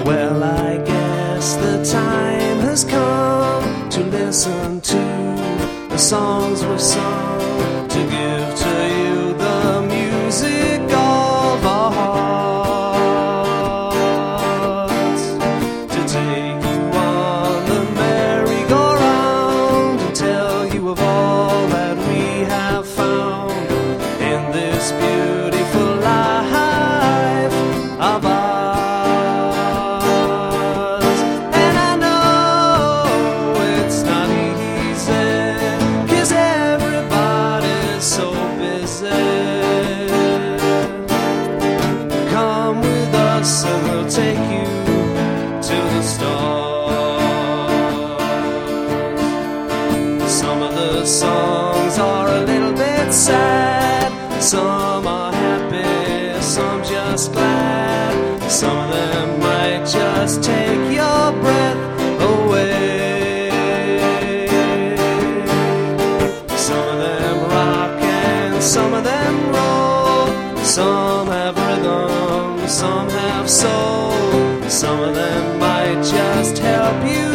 Well, I guess the time has come to listen to the songs we've sung, to give to you the music of our hearts, to take you on the merry-go-round and tell you of all that we have found in this beautiful life of ours. And we'll take you to the stars. Some of the songs are a little bit sad, some are happy, some just glad. Some of them might just take your breath away. Some of them rock and some of them roll. Some have rhythm, some have soul. Some of them might just help you